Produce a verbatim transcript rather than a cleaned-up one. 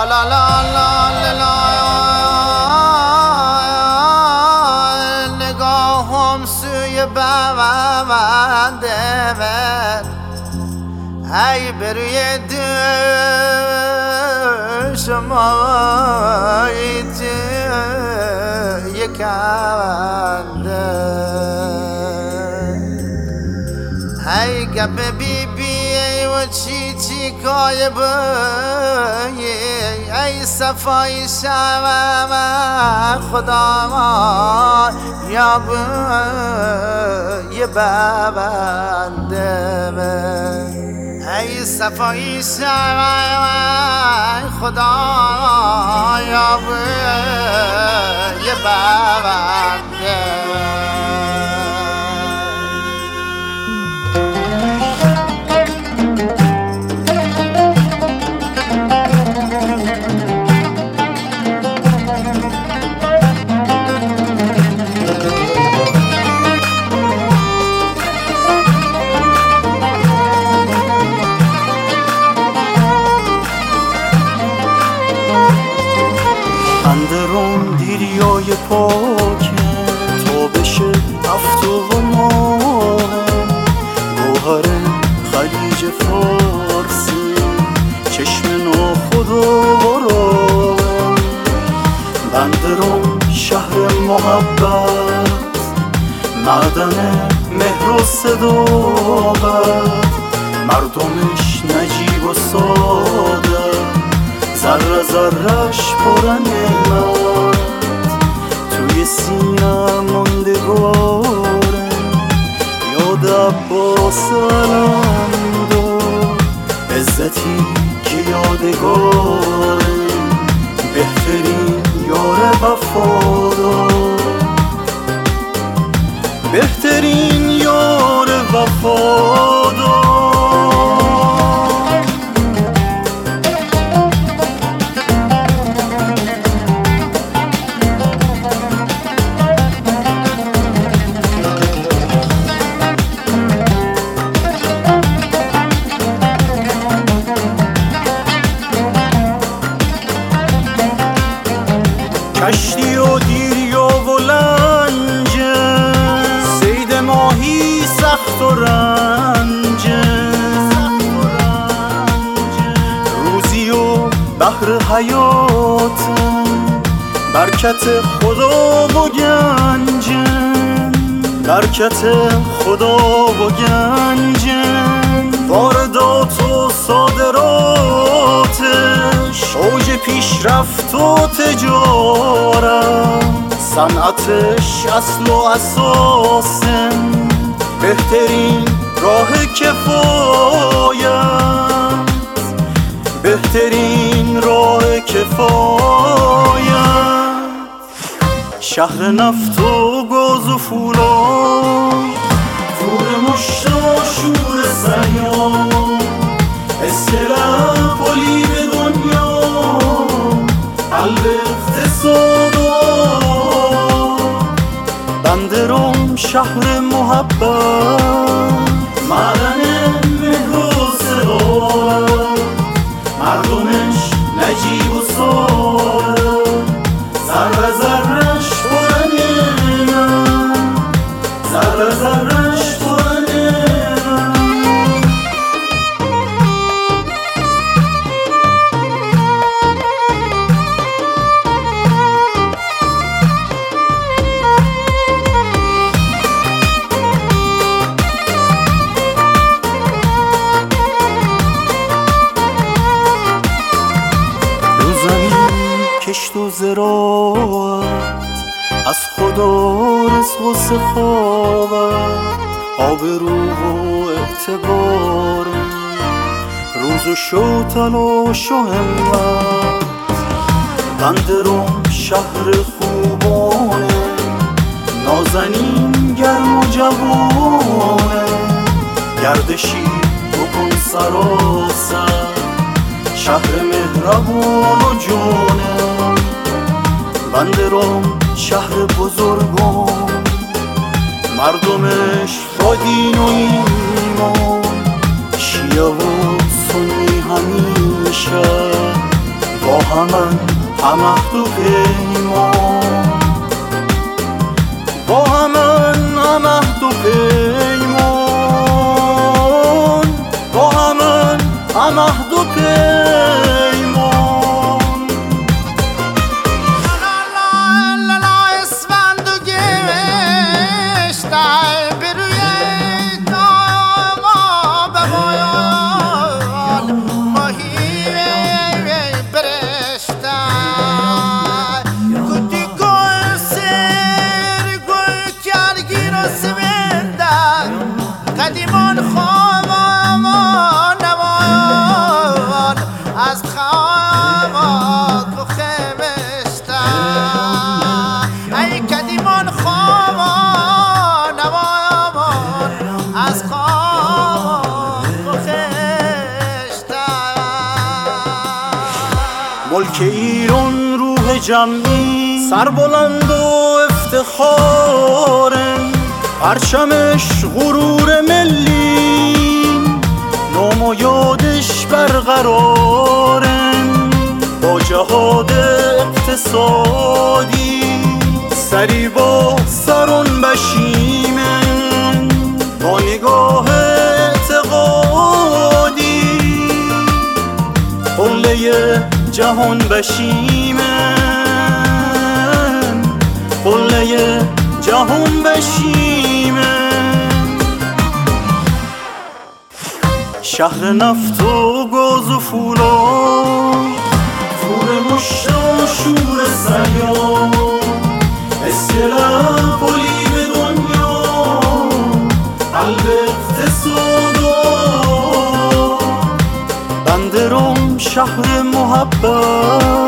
لا لا لا لا نگاهم سوی بنده ای بروی دشمای تو یکنده ای گپ بی بی ای و چی چی کای بایی ای صفای شمم خدا ما یا بایی ببنده ای صفای شمم خدا یا بایی ببنده اندرون دیریای پاکه تا بشه هفتو و ماه گوهر خلیج فارسی چشم ناخود و براه اندرون شهر محبت معدن مهر و صداقت مردمش نجیب و ساده ذره ذرهش پر نعمت توی سینه ماندگاره یاد عباس علم دار عزتی که یادگاره بهترین یار وفادار بهترین یار وفادار کشتی و دیریا و لنجه صید ماهی سخت و رنجه روزی و بحر حیاته برکت خدا و گنجه برکت خدا و گنجه واردات و صادراتش اوج پیشرفت و تجارت صنعتش اصل و اساسه بهترین راه کفایت بهترین راه کفایت شهر نفت و گاز و فولاد فور مشت و شور سیاد استراپولی به دنیا قلب اقتصاد بندرم شهر محبت معدن مهر و صداقت مردمش نجیب و ساده ذره ذرهش پر نعمت ذره ذرهش پر نعمت کشت و زراعت از خدا رزق و سخاوت آبرو و اعتبار روز و شو تلاش و همت بندرم شهر خوبانه نازنین گرم و جوانه گردشی بکن سراسر شهر مهربان و جونه بندرم شهر بزرگان مردمش با دین و ایمان شیعه و سنی همیشه با همن همه و پیمان با همن همه و پیمان با همن همه و پیمان قدیمان خوامان نوان از خوامان و خمشتن ای قدیمان خوامان نوان از خوامان و خمشتن ملک ایران روح جمعی سربلند و افتخارن پرچمش غرور ملی نام و یادش برقرارن با جهاد اقتصادی سری با سرون بشیمن با نگاه اعتقادی قله جهان بشیمن قله جهان بشیمه شهر نفت و گاز و فولاد فور مشت و شور سیاد اسکلپولی به دنیا قلب اقتصاد بنده روم شهر محبت